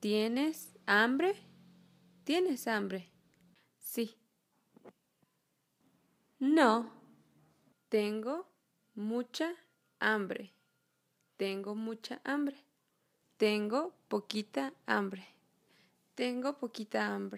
¿Tienes hambre? ¿Tienes hambre? Sí. No. Tengo mucha hambre. Tengo mucha hambre. Tengo poquita hambre. Tengo poquita hambre.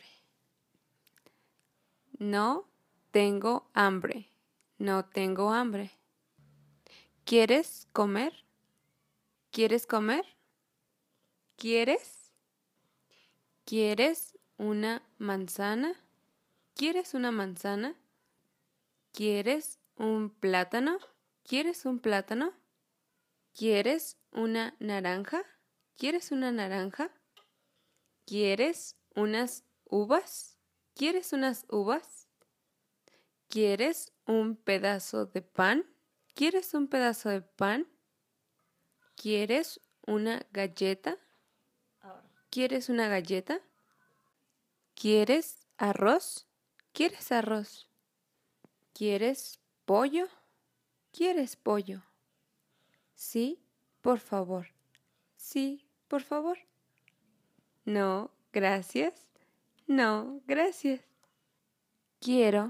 No tengo hambre. No tengo hambre. ¿Quieres comer? ¿Quieres comer? ¿Quieres? ¿Quieres una manzana? ¿Quieres una manzana? ¿Quieres un plátano? ¿Quieres un plátano? ¿Quieres una naranja? ¿Quieres una naranja? ¿Quieres unas uvas? ¿Quieres unas uvas? ¿Quieres un pedazo de pan? ¿Quieres un pedazo de pan? ¿Quieres una galleta? ¿Quieres una galleta? ¿Quieres arroz? ¿Quieres arroz? ¿Quieres pollo? ¿Quieres pollo? Sí, por favor. Sí, por favor. No, gracias. No, gracias. Quiero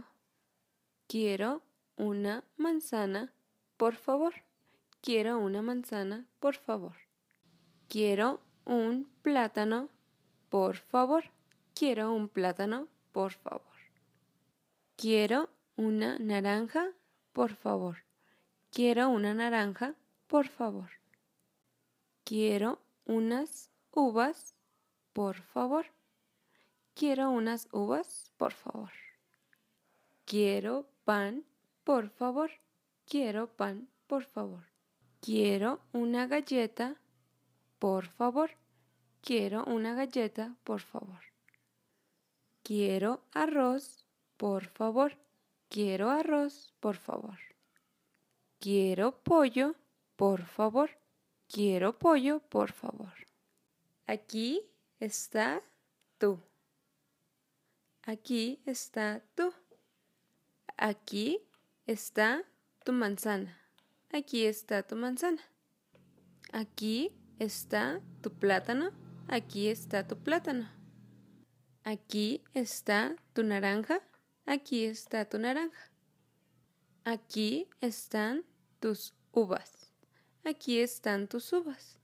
una manzana, por favor. Quiero una manzana, por favor. Quiero un plátano, por favor. Quiero un plátano, por favor. Quiero una naranja, por favor. Quiero una naranja, por favor. Quiero unas uvas, por favor. Quiero unas uvas, por favor. Quiero pan, por favor. Quiero pan, por favor. Quiero una galleta, por favor. Quiero una galleta, por favor. Quiero arroz, por favor. Quiero arroz, por favor. Quiero pollo, por favor. Quiero pollo, por favor. Aquí está tú. Aquí está tú. Aquí está tu manzana. Aquí está tu manzana. Aquí está tu plátano. Aquí está tu plátano. Aquí está tu naranja. Aquí está tu naranja. Aquí están tus uvas. Aquí están tus uvas.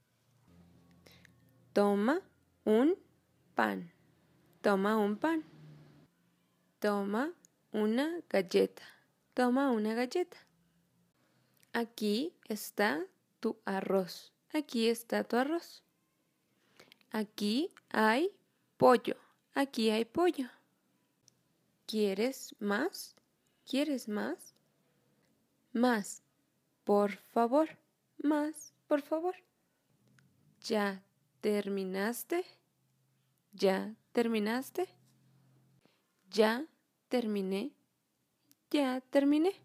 Toma un pan. Toma un pan. Toma una galleta. Toma una galleta. Aquí está tu arroz. Aquí está tu arroz. Aquí hay pollo. Aquí hay pollo. ¿Quieres más? ¿Quieres más? Más, por favor. Más, por favor. ¿Ya terminaste? ¿Ya terminaste? Ya terminé. Ya terminé.